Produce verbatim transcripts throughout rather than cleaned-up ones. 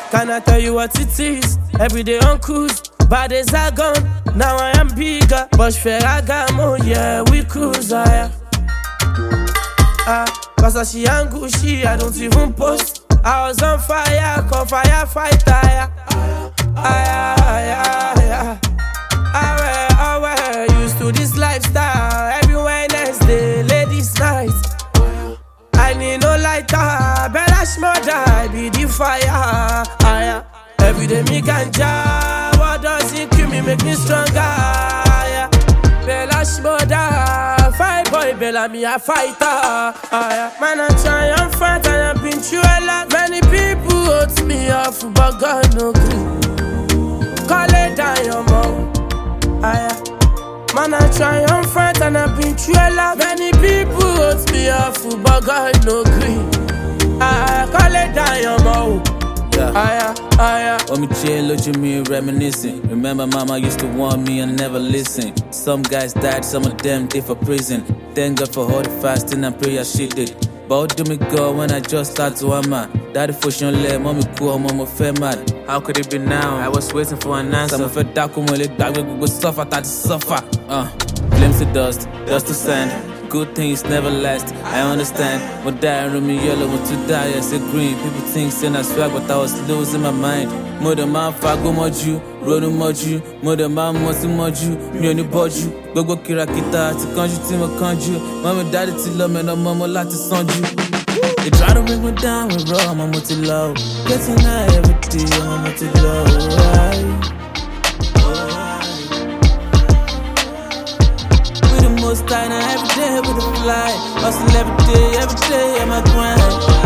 Can I tell you what it is? Every day on cruise, bad days are gone. Now I am bigger, but Ferragamo, yeah, we cruise higher. Ah, cause I see Angushi, I don't even post. I was on fire, call firefighter, yeah. Ah, yeah, yeah, yeah. I wear, used to this lifestyle. Every Wednesday, ladies' night. I need no lighter, better smother, I be the fire. Ah, yeah. Every day me ganja, what does it kill me, make me stronger. Yeah. Bella smother, fight boy, Bella me a fighter. Ah, yeah. Man I try and fight and I've been through a lot. Many people hurt me off, but God no clue. Call it down your mouth. Ah, yeah. Man, I try and fight and I've been through a lot. Many people hurt me off, but God no green. I call it down your mouth. Yeah. Aya, aya. When me chill, look at me reminiscing. Remember, mama used to warn me and never listen. Some guys died, some of them did for prison. Thank God for all the fasting and prayer she did. But do me go when I just start to hammer. Daddy push on leg, mommy cool, mama fell mad. How could it be now? I was waiting for an answer. Some fed dark when we back, we go suffer, that to suffer. Uh, flames to dust, dust to sand. Good things never last, I understand. But die room me yellow, want to die, I say green. People think saying I swag, but I was losing my mind. Mother man, fago moju, rodo moju. Mother man, mosi moju, me only boju. Gogo kirakita, to kanju, timo kanju. Mommy, daddy, to love me, no mama, like to sanju. They try to bring me down with raw, mama, to low. Getting high every day, mama, to low. Right? Most time now every day with a fly. Hustle every day, every day I'm a grind.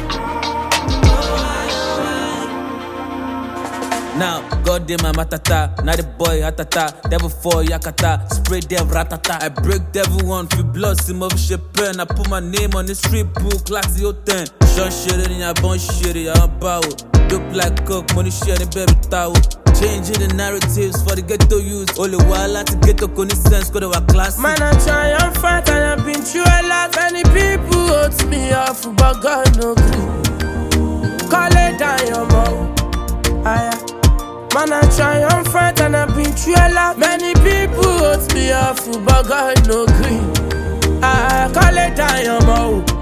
Now, God damn my matata, not the boy atata. Devil for yakata, spray dev ratata. I break devil one, feel blood, sim of shit pen. I put my name on the street book, like the old ten. Sean shit in your bone shit, I'm about. Dope like coke, money sharing baby towel. Changing the narratives for the ghetto youth. Only while I to get to connaissance, go to our class. Man, I try and fight and I've been through a lot. Many people hurt me off, but God no clue. Call it down your mouth. Ah, yeah. Man, I try and fight and I've been through a lot. Many people hurt me off, but God no green. Ah, call it down your mouth.